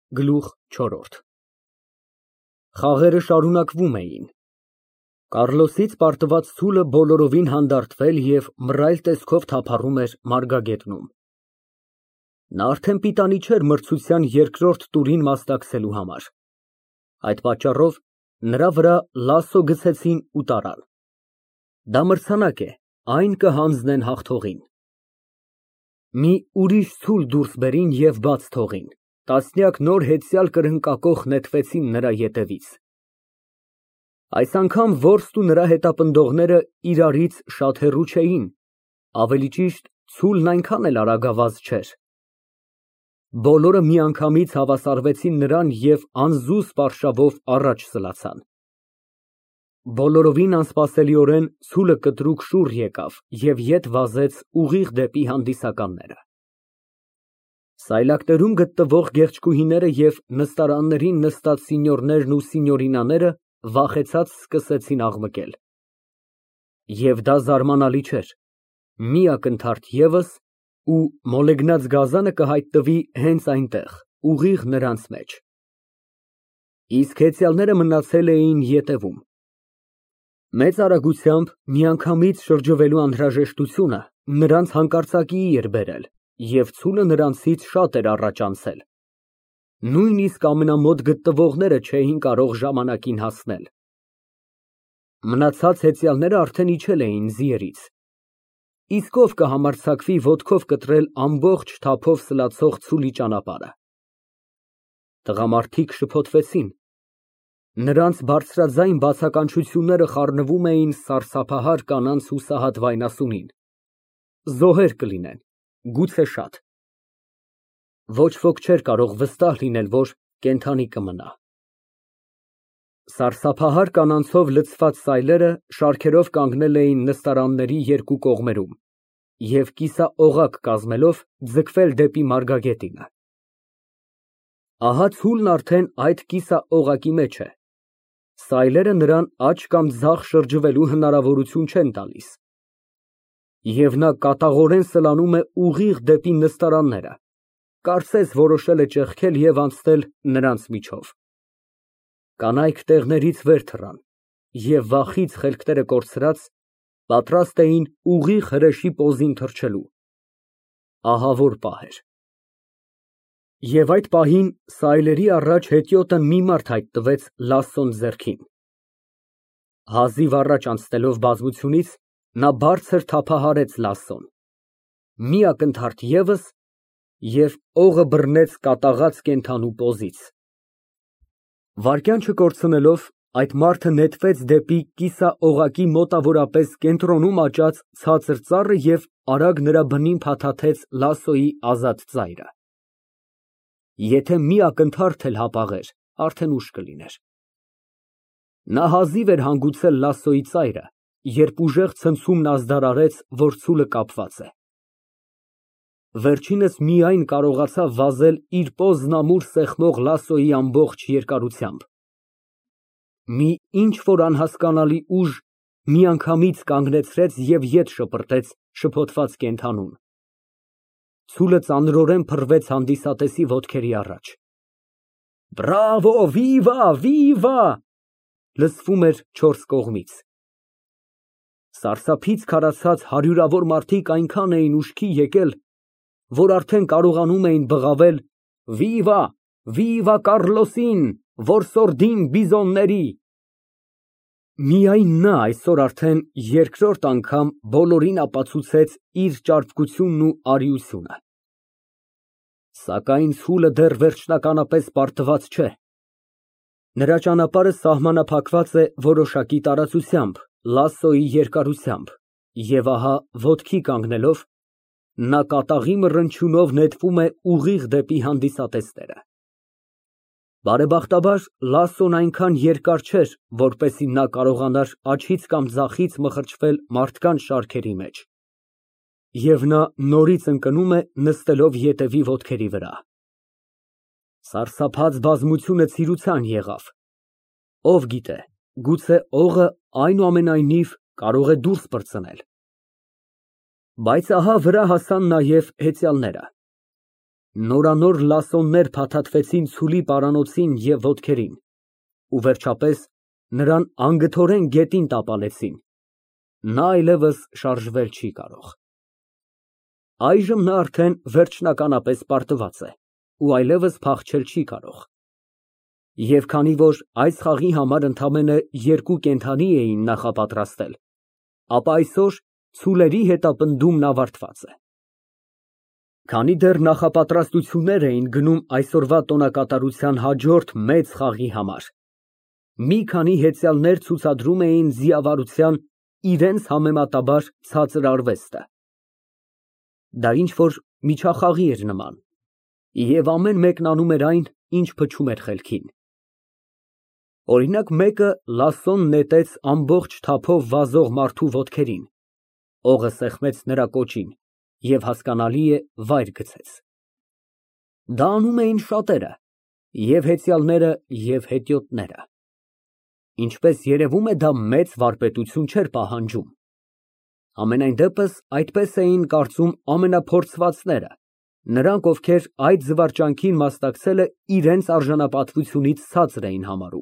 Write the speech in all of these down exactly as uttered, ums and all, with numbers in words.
Գլուխ չորրորդ Խաղերը շարունակվում էին։ Կառլոսից պարտված ցուլը բոլորովին հանդարտվել և մռայլ տեսքով թափառում էր մարգագետնում։ Նա արդեն պիտանի չէր մրցության երկրորդ տուրին մասնակցելու համար։ Այդ պատճառով նրա վրա լասո գցեցին ու տարան։ Դա մրցանակ է, այն կհանձնեն հաղթողին։ Մի ուրիշ ցուլ դուրս բերին և բաց թողին, տասնյակ նոր հեծյալ կրնկակոխ նետվեցին նրա ետևից։ Այս անգամ որսն ու նրա հետապնդողները իրարից շատ հեռու չէին, ավելի ճիշտ ցուլն այնքան էլ արագավազ չէր։ Բոլորը միանգամից հավասարվեցին նրան և անզուսպ արշավով առաջ սլացան։ Բոլորովին անսպասելիորեն ցուլը կտրուկ շուռ եկավ և ետ վազեց ուղիղ դեպի հանդիսականները։ Սայլակներում գտնվող գեղեցկուհիները և նստարաններին նստած սենյորներն ու սենյորինաները վախեցած սկսեցին աղմկել։ Եվ դա զարմանալի չէր, մի ակնթարթ ևս, ու մոլեգնած գազանը կհայտնվի հենց այնտեղ, ուղիղ նրանց մեջ։ Իսկ հեծյալները մնացել էին ետևում։ Մեծ արագությամբ միանգամից շրջվելու անհրաժեշտությունը նրանց հանկարծակիի էր բերել, և ցուլը նրանցից շատ էր առաջ անցել։ Նույնիսկ ամենամոտ գտնվողները չէին կարող ժամանակին հասնել։ Մնացած հեծյալները արդեն իջել էին ձիերից։ Իսկ ով կհամարձակվի ոտքով կտրել ամբողջ թափով սլացող ցուլի ճանապարհը։ Տղամարդիկ շփոթվեցին։ Նրանց բարձրաձայն բացականչությունները խառնվում էին սարսափահար կանանց հուսահատ վայնասունին։ Զոհեր կլինեն, գուցե շատ։ Ոչ ոք չէր կարող վստահ լինել, որ կենդանի կմնա։ Սարսափահար կանանցով լցված սայլերը շարքերով կանգնել էին նստարանների երկու կողմերում և կիսաօղակ կազմելով ձգվել դեպի մարգագետինը։ Ահա ցուլն արդեն այդ կիսաօղակի մեջ է։ Սայլերը նրան աջ կամ ձախ շրջվելու հնարավորություն չեն տալիս։ Եվ նա կատաղորեն սլանում է ուղիղ դեպի նստարանները, կարծես որոշել է ճեղքել և անցնել նրանց միջով։ Կանայք տեղներից վեր թռան և վախից խելքները կորցրած, պատրաստ էին ուղիղ հրեշի պոզին թռչելու։ Ահավոր պահ էր։ Եվ այդ պահին սայլերի առաջ հետիոտն մի մարդ հայտնվեց լասոն ձեռքին։ Հազիվ առաջ անցնելով բազմությունից, նա բարձր թափահարեց լասոն։ Մի ակնթարթ ևս, և օղը բռնեց կատաղած կենդանու պոզից։ Վայրկյան չկորցնելով, այդ մարդը նետվեց դեպի կիսաօղակի մոտավորապես կենտրոնում աճած ցածր ծառը և արագ նրա բնին փաթաթեց լասոյի ազատ ծայրը։ Եթե մի ակնթարթ էլ հապաղեր, արդեն ուշ կլիներ։ Նա հազիվ էր հանգուցել լասոյի ծայրը, երբ ուժեղ ցնցումն ազդարարեց, որ ցուլը կապված է։ Վերջինս միայն կարողացավ վազել իր պոզն ամուր սեղմող լասոյի ամբողջ երկարությամբ։ Մի ինչ֊որ անհասկանալի ուժ միանգամից կանգնեցրեց և ետ շպրտեց շփոթված կենդանուն։ Ցուլը ծանրորեն փռվեց հանդիսատեսի ոտքերի առաջ։ Բրավո, վիվա, վիվա… լսվում էր չորս կողմից։ Սարսափից քարացած հարյուրավոր մարդիկ այնքան էին ուշքի եկել, որ արդեն կարողանում էին բղավել. Վիվա, վիվա Կառլոսին, որսորդին բիզոնների… Միայն նա այսօր արդեն երկրորդ անգամ բոլորին ապացուցեց իր ճարպկությունն ու արիությունը։ Սակայն ցուլը դեռ վերջնականապես պարտված չէ։ Նրա ճանապարհը սահմանափակված է որոշակի տարածությամբ, լասոյի երկարությամբ, և ահա ոտքի կանգնելով, նա կատաղի մռնչյունով նետվում է ուղիղ դեպի հանդիսատեսները։ Բարեբախտաբար, լասոն այնքան երկար չէր, որպեսզի նա կարողանար աջից կամ ձախից մխրճվել մարդկանց շարքերի մեջ, և նա նորից ընկնում է նստելով ետևի ոտքերի վրա։ Սարսափած բազմությունը ցիրուցան եղավ։ Ով գիտե, գուցե օղը այնուամենայնիվ կարող է դուրս պրծնել։ Բայց ահա վրա հասան նաև հեծյալները։ Նորանոր լասոններ փաթաթվեցին ցուլի պարանոցին և ոտքերին ու վերջապես նրան անգթորեն գետին տապալեցին, նա այլևս շարժվել չի կարող։ Այժմ նա արդեն վերջնականապես պարտված է ու այլևս փախչել չի կարող։ Եվ քանի որ այս խաղի համար ընդամենը երկու կենդանի էին նախապատրաստել, ապա այսօր ցուլերի հետապնդումն ավարտված է։ Քանի դեռ նախապատրաստություններ էին գնում այսօրվա տոնակատարության հաջորդ մեծ խաղի համար, մի քանի հեծյալներ ցուցադրում էին ձիավարության իրենց համեմատաբար ցածր արվեստը։ Դա ինչ֊որ միջախաղի էր նման, և ամեն մեկն անում էր այն, ինչ փչում էր խելքին։ Օրինակ, մեկը լասոն նետեց ամբողջ թափով վազող մարդու ոտքերին, օղը սեղմեց նրա կոճին և, հասկանալի է, վայր գցեց։ Դա անում էին շատերը, և՛ հեծյալները, և՛ հետիոտները։ Ինչպես երևում է, դա մեծ վարպետություն չէր պահանջում։ Համենայն դեպս, այդպես էին կարծում ամենափորձվածները, նրանք, ովքեր այդ զվարճանքին մասնակցելը իրենց արժանապատվությունից ցածր էին համարում։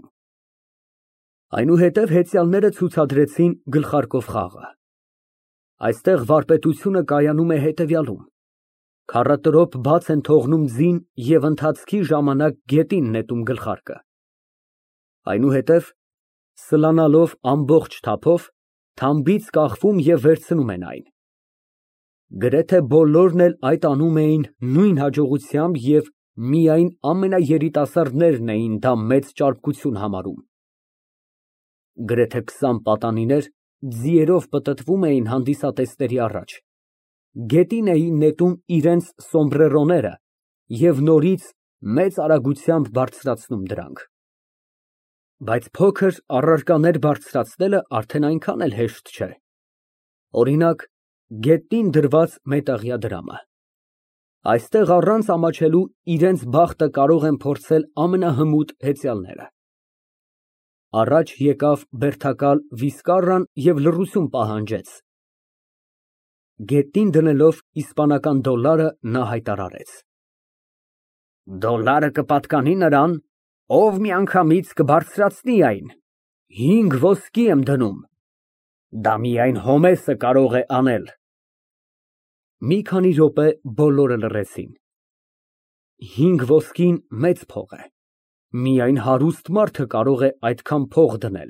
Այնուհետև հեծյալները ցուցադրեցին գլխարկով խաղը։ Այստեղ վարպետությունը կայանում է հետևյալում. քառատրոփ բաց են թողնում ձին և ընթացքի ժամանակ գետին նետում գլխարկը։ Այնուհետև, սլանալով ամբողջ թափով, թամբից կախվում և վերցնում են այն։ Գրեթե բոլորն էլ այդ անում էին նույն հաջողությամբ և միայն ամենաերիտասարդներն էին դա մեծ ճարպկություն համարում։ Գրեթե քսան պատանիներ ձիերով պտտվում էին հանդիսատեսների առաջ, գետին էին նետում իրենց սոմբրերոները և նորից մեծ արագությամբ բարձրացնում դրանք։ Բայց փոքր առարկաներ բարձրացնելը արդեն այնքան էլ հեշտ չէ։ Օրինակ, գետնին դրված մետաղյա դրամը։ Այստեղ առանց ամաչելու իրենց բախտը կարող են փորձել ամենահմուտ հեծյալները։ Առաջ եկավ բերդակալ վիսկառան և լռություն պահանջեց։ Գետնին դնելով իսպանական դոլարը, նա հայտարարեց. «Դոլարը կպատկանի նրան, ով միանգամից կբարձրացնի այն, հինգ ոսկի եմ դնում, դա միայն Հոմեսը կարող է անել»։ Մի քանի րոպե բոլորը լռեցին։ Հինգ ոսկին մեծ փող է, միայն հարուստ մարդը կարող է այդքան փող դնել։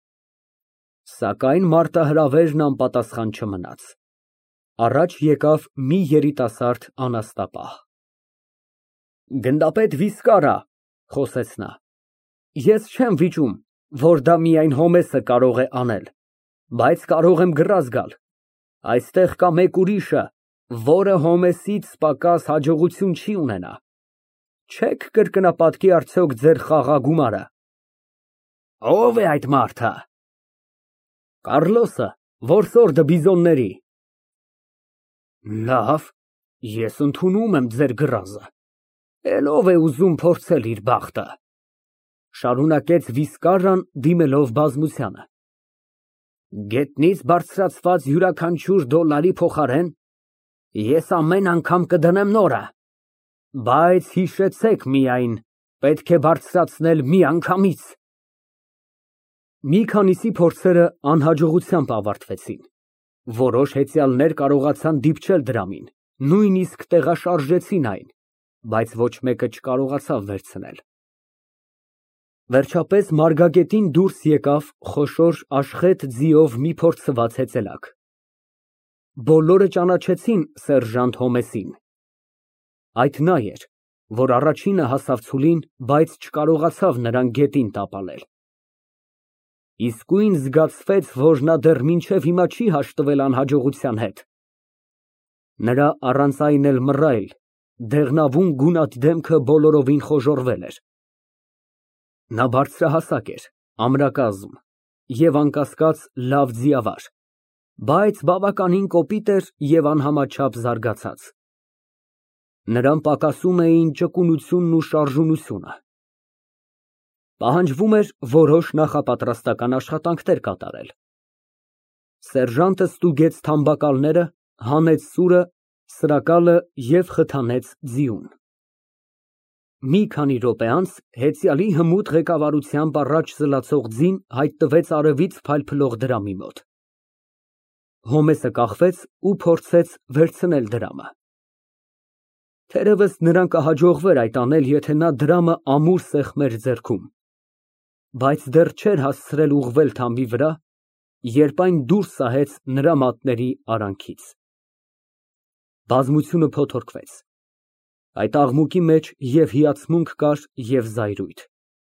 Սակայն մարտահրավերն անպատասխան չմնաց։ Առաջ եկավ մի երիտասարդ անաստապահ։ «Գնդապետ Վիսկառա, ֊ խոսեց նա, ֊ ես չեմ վիճում, որ դա միայն Հոմեսը կարող է անել, բայց կարող եմ գրազ գալ։ Այստեղ կա մեկ ուրիշը, որը Հոմեսից պակաս հաջողություն չի ունենա։ Չե՞ք կրկնապատկի արդյոք ձեր խաղագումարը»։ «Ո՞վ է այդ մարդը»։ «Կառլոսը, որսորդը Բիզոնների»։ «Լավ, ես ընդունում եմ ձեր գրազը, էլ ո՞վ է ուզում փորձել իր բախտը», ֊ շարունակեց Վիսկառան, դիմելով բազմությանը։ «Գետնից բարձրացված յուրաքանչյուր դոլարի փոխարեն ես ամեն անգամ կդնեմ նորը, բայց հիշեցեք միայն, պետք է բարձրացնել միանգամից»։ Մի քանիսի փորձերը անհաջողությամբ ավարտվեցին։ Որոշ հեծյալներ կարողացան դիպչել դրամին, նույնիսկ տեղաշարժեցին այն, բայց ոչ մեկը չկարողացավ վերցնել։ Վերջապես մարգագետին դուրս եկավ խոշոր աշխեթ ձիով մի փորձված հեծելակ։ Բոլորը ճանաչեցին սերժանտ Հոմեսին։ Այդ նա էր, որ առաջինը հասավ ցուլին, բայց չկարողացավ նրան գետին տապալել։ Իսկույն զգացվեց, որ նա դեռ մինչև հիմա չի հաշտվել անհաջողության հետ։ Նրա առանց այն էլ մռայլ, դեղնավուն գունատ դեմքը բոլորովին խոժոռվել էր։ Նա բարձրահասակ էր, ամրակազմ և անկասկած լավ ձիավար, բայց բավականին կոպիտ էր և անհամաչափ զարգացած։ Նրան պակասում էին ճկունությունն ու շարժունությունը։ Պահանջվում էր որոշ նախապատրաստական աշխատանքներ կատարել։ Սերժանտը ստուգեց թամբակալները, հանեց սուրը, սրակալը և խթանեց ձիուն։ մի քանի րոպե անց հեծյալի հմուտ ղեկավարությամբ առաջ զլացող ձին հայտնվեց արևից փայլփլող դրամի մոտ։ Հոմեսը կախվեց ու փորձեց վերցնել դրամը։ Թերևս նրան կհաջողվեր այդ անել, եթե նա դրամը ամուր սեղմեր ձեռքում, բայց դեռ չէր հասցրել ուղղվել թամբի վրա, երբ այն դուրս սահեց նրա մատների արանքից։ Բազմությունը փոթորկվեց։ Այդ աղմուկի մեջ և հիացմունք կար, և զայրույթ։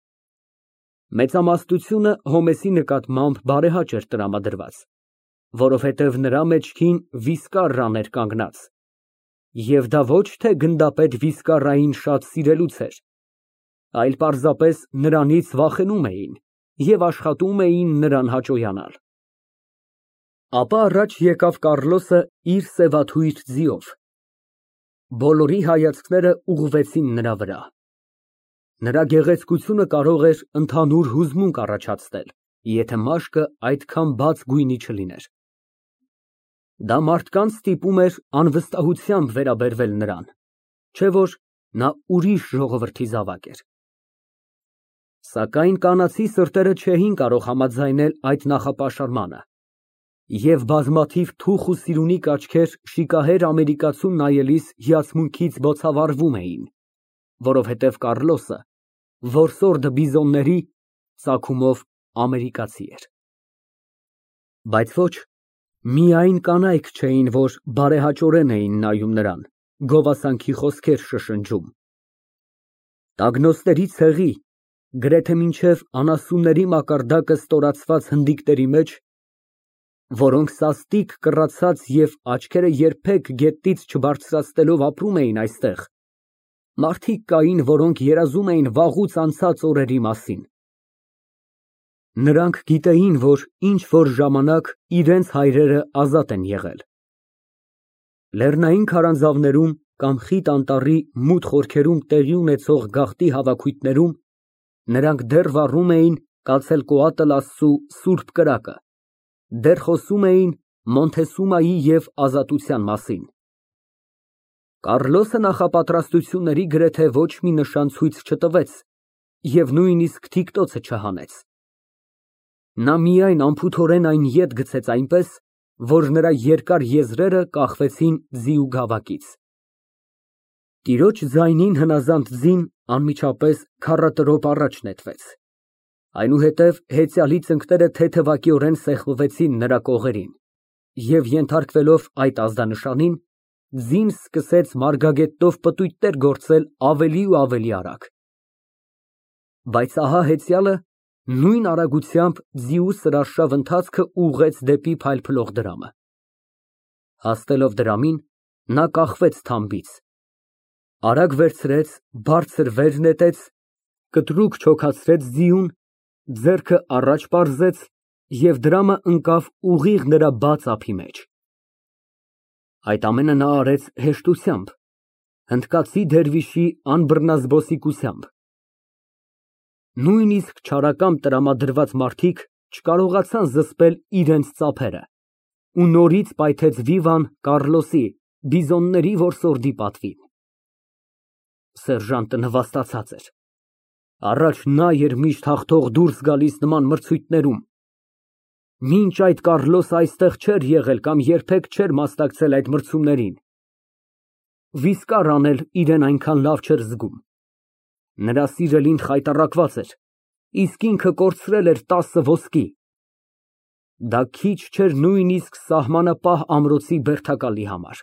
Մեծամասնությունը Հոմեսի նկատմամբ բարեհաճ էր տրամադրված, որովհետև նրա մեջքին վիսկառան էր կանգնած, և դա ոչ թե գնդապետ վիսկառային շատ սիրելուց էր, այլ պարզապես նրանից վախենում էին և աշխատում էին նրան հաճոյանալ։ Ապա առաջ եկավ Կառլոսը իր սևաթույր ձիով։ Բոլորի հայացքները ուղղվեցին նրա վրա։ Նրա գեղեցկությունը կարող էր ընդհանուր հուզմունք առաջացնել, եթե մաշկը այդքան բաց գույնի չլիներ։ Դա մարդկանց ստիպում էր անվստահությամբ վերաբերվել նրան, չէ՞ որ նա ուրիշ ժողովրդի զավակ էր։ Սակայն կանացի սրտերը չէին կարող համաձայնել այդ նախապաշարմանը, և բազմաթիվ թուխ ու սիրունիկ աչքեր շիկահեր ամերիկացուն նայելիս հիացմունքից բոցավառվում էին, որովհետև Կառլոսը, որսորդը բիզոնների, ծագումով ամերիկացի էր։ Բայց ոչ, միայն կանայք չէին, որ բարեհաճորեն էին նայում նրան, գովասանքի խոսքեր շշնջում։ Տագնոստերի ցեղի, գրեթե մինչև անասունների մակարդակը ստորացված հնդիկների մեջ, որոնք սաստիկ կռացած և աչքերը երբեք գետնից չբարձրացնելով ապրում էին այստեղ, մարդիկ կային, որոնք երազում էին վաղուց անցած օրերի մասին։ Նրանք գիտեին, որ ինչ֊որ ժամանակ իրենց հայրերը ազատ են եղել։ Լեռնային քարանձավներում կամ Խիտ Անտառի մութ խորքերում տեղի ունեցող գաղթի հավաքույթներում նրանք դեռ վառում էին Կացելկոատլ֊Աստծու սուրբ կրակը, դեռ խոսում էին Մոնթեսումայի և ազատության մասին։ Կառլոսը նախապատրաստությունների գրեթե ոչ մի նշան ցույց չտվեց և նույնիսկ թիկտոցը չհանեց։ Նա միայն անփութորեն այն ետ գցեց այնպես, որ նրա երկար եզրերը կախվեցին ձիու գավակից։ Տիրոջ ձայնին հնազանդ ձին անմիջապես քառատրոպ առաջ նետվեց, այնուհետև հեծյալի ծնկները թեթևակիորեն սեղմվեցին նրա կողերին, և ենթարկվելով այդ ազդանշանին, ձին սկսեց մարգագետնով պտույտներ գործել ավելի ու ավելի արագ։ Բայց ահա հեծյալը նույն արագությամբ ձիու սրարշավ ընթացքը ուղղեց դեպի փայլփլող դրամը։ Հասնելով դրամին, նա կախվեց թամբից, արագ վերցրեց, բարձր վեր նետեց, կտրուկ չոքացրեց ձիուն, ձեռքը առաջ պարզեց և դրամը ընկավ ուղիղ նրա բաց ափի մեջ։ Այդ ամենը նա արեց հեշտությամբ, հնդկացի դերվիշի անբռնազբոսիկությամբ։ Նույնիսկ չարակամ տրամադրված մարդիկ չկարողացան զսպել իրենց ծափերը, ու նորից պայթեց վիվան Կառլոսի, բիզոնների որսորդի պատվին։ Սերժանտը նվաստացած էր։ Առաջ նա էր միշտ հաղթող դուրս գալիս նման մրցույթներում։ Մինչ այդ Կառլոսը այստեղ չէր եղել կամ երբեք չէր մասնակցել այդ մրցումներին։ Վիսկառան էլ իրեն այնքան լավ չէր զգում։ Նրա սիրելին խայտառակված էր, իսկ ինքը կորցրել էր տասը ոսկի։ Դա քիչ չէր նույնիսկ սահմանապահ ամրոցի բերդակալի համար։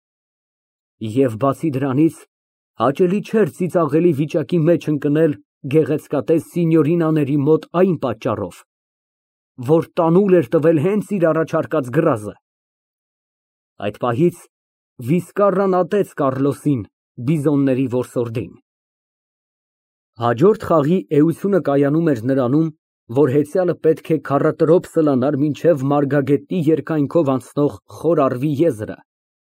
Եվ բացի դրանից, հաճելի չէր ծիծաղելի վիճակի մեջ ընկնել գեղեցկատես սինյորինաների մոտ այն պատճառով, որ տանուլ էր տվել հենց իր առաջարկած գրազը։ Այդ պահից վիսկառան ատեց Կառլոսին, բիզոնների որսորդին։ Հաջորդ խաղի էությունը կայանում էր նրանում, որ հեծյալը պետք է քառատրոպ սլանար մինչև մարգագետի երկայնքով անցնող խոր առվի եզրը։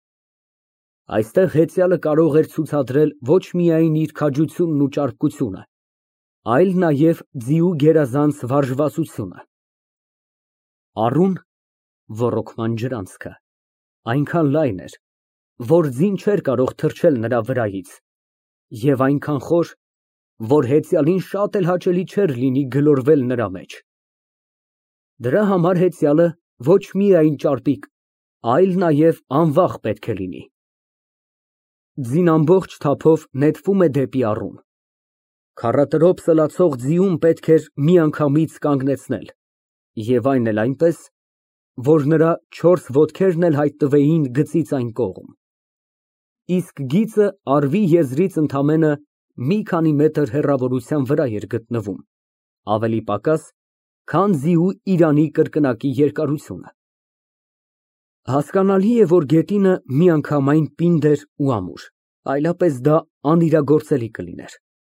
Այստեղ հեծյալը կարող էր ցուցադրել ոչ միայն իր քաջությունն ու ճարպկությունը, այլ նաև ձիու գերազանց վարժվածությունը։ Առուն (ոռոգման ջրանցքը) այնքան լայն էր, որ ձին չէր կարող թռչել նրա վրայից, և այնքան խոր, որ հեծյալին շատ էլ հաճելի չէր լինի գլորվել նրա մեջ։ Դրա համար հեծյալը ոչ միայն ճարպիկ, այլ նաև անվախ պետք է լինի։ Ձին ամբողջ թափով նետվում է դեպի առուն։ Քառատրոփ սլացող ձիուն պետք էր միանգամից կանգնեցնել, և այն էլ այնպես, որ նրա չորս ոտքերն էլ հայտնվեին գծից այն կողմ։ Իսկ գիծը առվի եզրից ընդամենը մի քանի մետր հեռավորության վրա էր գտնվում, ավելի պակաս, քան ձիու իրանի կրկնակի երկարությունը։ Հասկանալի է, որ գետինը միանգամայն պինդ էր ու ամուր, այլապես դա անիրագործելի կլիներ։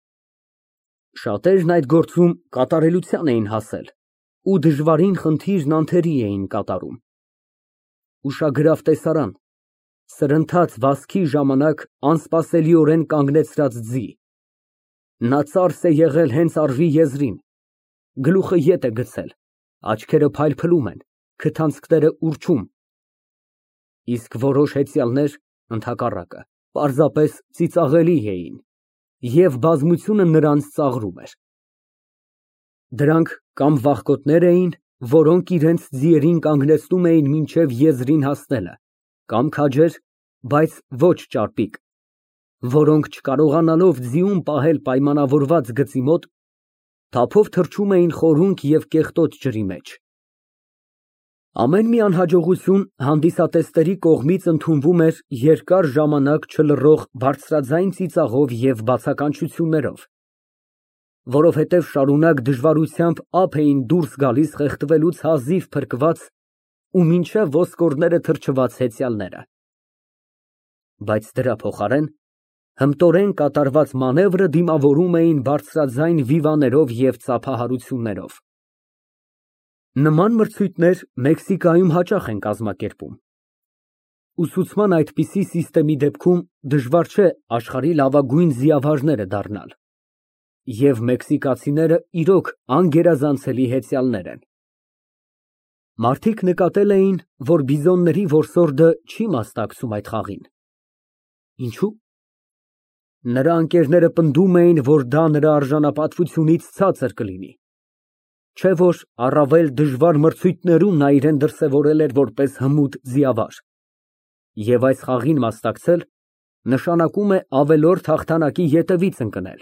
Շատերն այդ գործում կատարելության էին հասել ու դժվարին խնդիրն անթերի էին կատարում։ Ուշագրավ տեսարան, սրընթաց վազքի ժամանակ անսպասելիորեն կանգնեցրած ձի։ Նա ծարս է եղել հենց առվի եզրին, գլուխը ետ է գցել, աչքերը փայլփլում են, քթանցքները ուռչում, իսկ որոշ հեծյալներ, ընդհակառակը, պարզապես ծիծաղելի էին, և բազմությունը նրանց ծաղրում էր։ Դրանք կամ վախկոտներ էին, որոնք իրենց ձիերին կանգնեցնում էին մինչև եզրին հասնելը, կամ քաջեր, բայց ոչ ճարպիկ, որոնք չկարողանալով ձիուն պահել պայմանավորված գծի մոտ, թափով թռչում էին խորունկ և կեղտոտ ջրի մեջ։ Ամեն մի անհաջողություն հանդիսատեսների կողմից ընդունվում էր երկար ժամանակ չլռող բարձրաձայն ծիծաղով և բացականչություններով, որովհետև շարունակ դժվարությամբ ափ էին դուրս գալիս խեղդվելուց հազիվ փրկված ու մինչև ոսկորները թրջված հեծյալները։ Բայց դրա փոխարեն հմտորեն կատարված մանևրը դիմավորում էին բարձրաձայն վիվաներով և ծափահարություններով։ Նման մրցույթներ Մեքսիկայում հաճախ են կազմակերպում։ Ուսուցման այդպիսի սիստեմի դեպքում դժվար չէ աշխարհի լավագույն ձիավարները դառնալ, և մեքսիկացիները իրոք անգերազանցելի հեծյալներ են։ Մարդիկ նկատել էին, որ բիզոնների որսորդը չի մասնակցում այդ խաղին։ Ինչո՞ւ։ Նրա ընկերները պնդում էին, որ դա նրա արժանապատվությունից ցածր կլինի, չէ՞ որ առավել դժվար մրցույթներում նա իրեն դրսևորել էր որպես հմուտ ձիավար, և այս խաղին մասնակցել նշանակում է ավելորդ հաղթանակի ետևից ընկնել։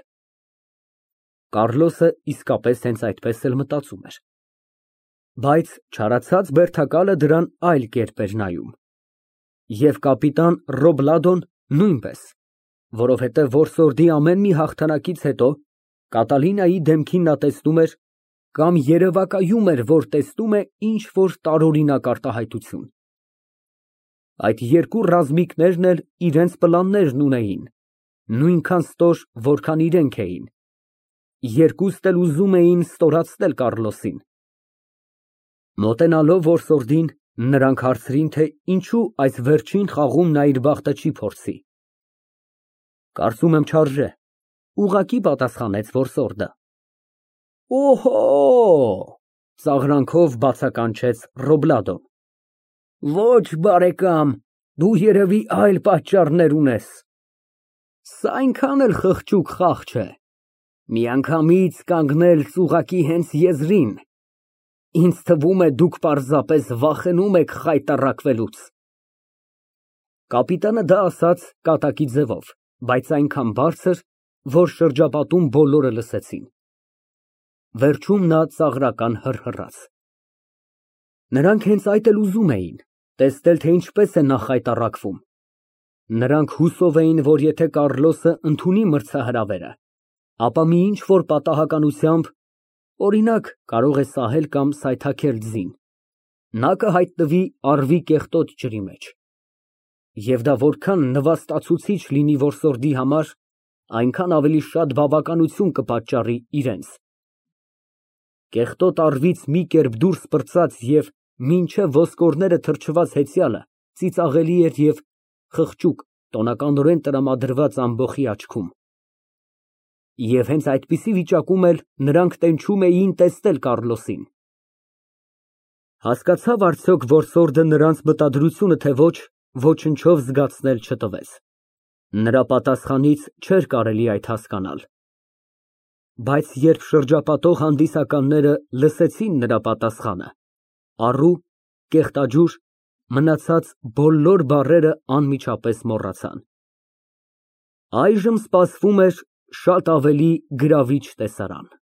Կառլոսը իսկապես հենց այդպես էլ մտածում էր։ Բայց չարացած բերդակալը դրան այլ կերպ էր նայում։ Եվ կապիտան Ռոբլադոն նույնպես, որովհետև որսորդի ամեն մի հաղթանակից հետո Կատալինայի դեմքին նա տեսնում էր, կամ երևակայում էր, որ տեսնում է ինչ֊որ տարօրինակ արտահայտություն։ Այդ երկու ռազմիկներն էլ իրենց պլաններն ունեին, նույնքան ստոր, որքան իրենք էին, երկուստ էլ ուզում էին ստորացնել Կառլոսին։ Մոտենալով որսորդին, նրանք հարցրին, թե ինչու այս վերջին խաղում նա իր բախտը չի փորձի։ Կարծում եմ չարժե, ուղղակի պատասխանեց որսորդը։ Օհո, ծաղրանքով բացականչեց Ռոբլադոն։ Ոչ, բարեկամ, դու երևի այլ պատճառներ ունես։ Սա այնքան էլ խղճուկ խաղ չէ, միանգամից կանգնել ծուղակի հենց եզրին։ Ինձ թվում է, դուք պարզապես վախենում եք խայտառակվելուց։ Կապիտանը դա ասաց կատակի ձևով, բայց այնքան բարձր, որ շրջապատում բոլորը լսեցին։ Վերջում նա ծաղրական հռհռաց։ Նրանք հենց այդ էլ ուզում էին, տեսնել, թե ինչպես է նա խայտառակվում։ Նրանք հուսով էին, որ եթե Կառլոսը ընդունի մրցահրավերը, ապա մի ինչ֊որ պատահականությամբ, օրինակ, կարող է սահել կամ սայթաքել ձին, նա կհայտնվի առվի կեղտոտ ջրի մեջ։ Եվ դա որքան նվաստացուցիչ լինի որսորդի համար, այնքան ավելի շատ բավականություն կպատճառի իրենց։ Կեղտոտ առվից մի կերպ դուրս պրծած և մինչև ոսկորները թրջված հեծյալը ծիծաղելի էր և խղճուկ, տոնականորեն տրամադրված ամբոխի աչքում։ Եվ հենց այդպիսի վիճակում էլ նրանք տենչում էին տեսնել Կառլոսին։ Հասկացավ արդյոք որսորդը նրանց մտադրությունը, թե ոչ, ոչնչով զգացնել չտվեց։ Նրա պատասխանից չէր կարելի այդ հասկանալ։ Բայց երբ շրջապատող հանդիսականները լսեցին նրա պատասխանը, առու, կեղտաջուր, մնացած բոլոր բառերը անմիջապես մոռացան։ Այժմ սպասվում էր շատ ավելի գրավիչ տեսարան։